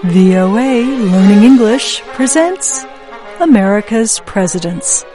VOA Learning English presents America's Presidents.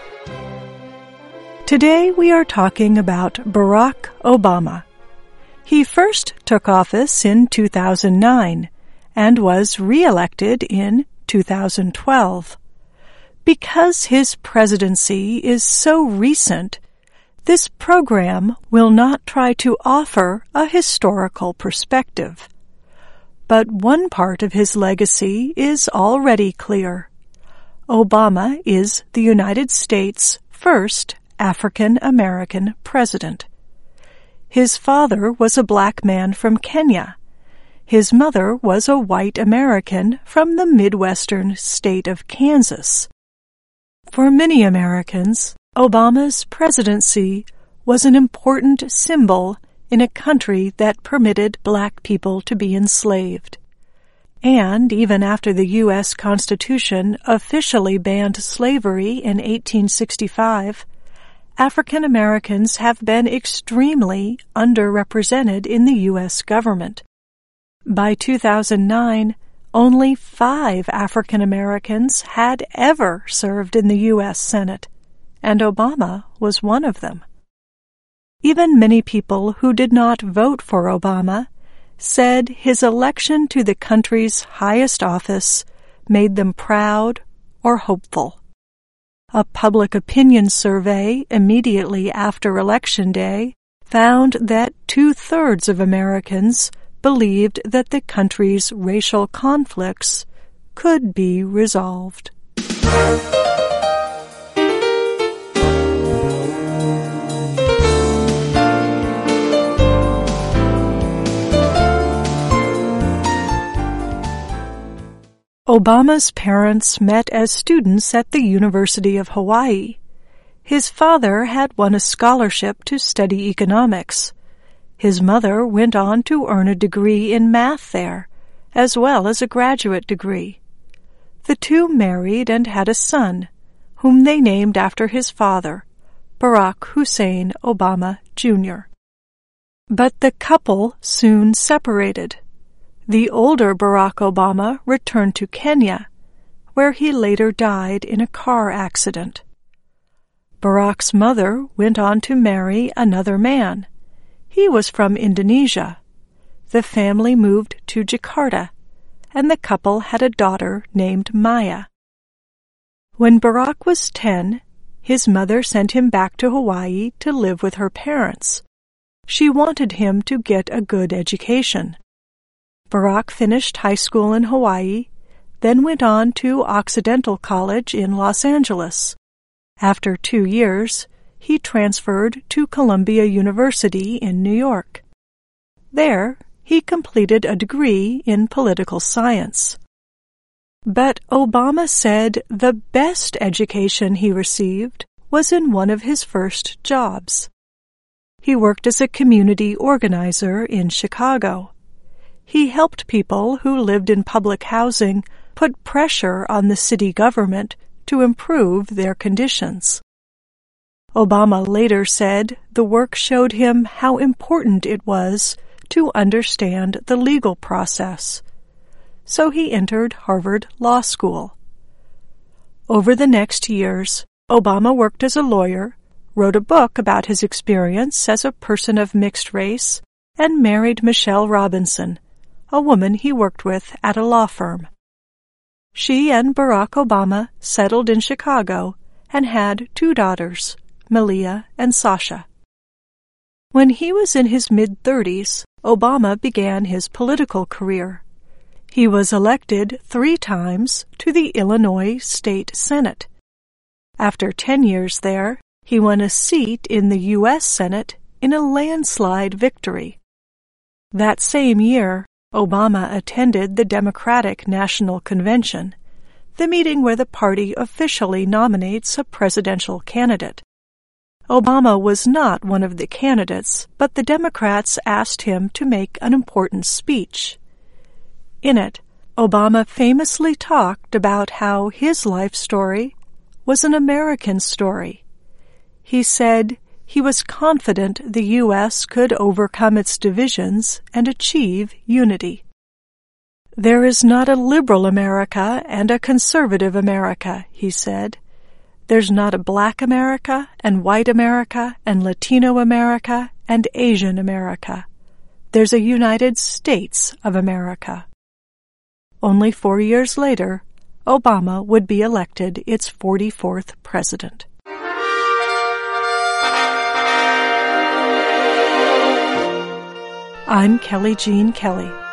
Today we are talking about Barack Obama. He first took office in 2009 and was re-elected in 2012. Because his presidency is so recent, this program will not try to offer a historical perspective. But one part of his legacy is already clear. Obama is the United States' first African-American president. His father was a black man from Kenya. His mother was a white American from the Midwestern state of Kansas. For many Americans, Obama's presidency was an important symbol in a country that permitted black people to be enslaved. And even after the U.S. Constitution officially banned slavery in 1865, African Americans have been extremely underrepresented in the U.S. government. By 2009, only 5 African Americans had ever served in the U.S. Senate, and Obama was one of them. Even many people who did not vote for Obama said his election to the country's highest office made them proud or hopeful. A public opinion survey immediately after Election Day found that 2/3 of Americans believed that the country's racial conflicts could be resolved. Obama's parents met as students at the University of Hawaii. His father had won a scholarship to study economics. His mother went on to earn a degree in math there, as well as a graduate degree. The two married and had a son, whom they named after his father, Barack Hussein Obama, Jr. But the couple soon separated. The older Barack Obama returned to Kenya, where he later died in a car accident. Barack's mother went on to marry another man. He was from Indonesia. The family moved to Jakarta, and the couple had a daughter named Maya. When Barack was 10, his mother sent him back to Hawaii to live with her parents. She wanted him to get a good education. Barack finished high school in Hawaii, then went on to Occidental College in Los Angeles. After 2 years, he transferred to Columbia University in New York. There, he completed a degree in political science. But Obama said the best education he received was in one of his first jobs. He worked as a community organizer in Chicago. He helped people who lived in public housing put pressure on the city government to improve their conditions. Obama later said the work showed him how important it was to understand the legal process. So he entered Harvard Law School. Over the next years, Obama worked as a lawyer, wrote a book about his experience as a person of mixed race, and married Michelle Robinson, a woman he worked with at a law firm. She and Barack Obama settled in Chicago and had 2 daughters, Malia and Sasha. When he was in his mid-30s, Obama began his political career. He was elected 3 times to the Illinois State Senate. After 10 years there, he won a seat in the U.S. Senate in a landslide victory. That same year, Obama attended the Democratic National Convention, the meeting where the party officially nominates a presidential candidate. Obama was not one of the candidates, but the Democrats asked him to make an important speech. In it, Obama famously talked about how his life story was an American story. He said he was confident the U.S. could overcome its divisions and achieve unity. "There is not a liberal America and a conservative America," he said. "There's not a black America and white America and Latino America and Asian America. There's a United States of America." Only 4 years later, Obama would be elected its 44th president. I'm Kelly Jean Kelly.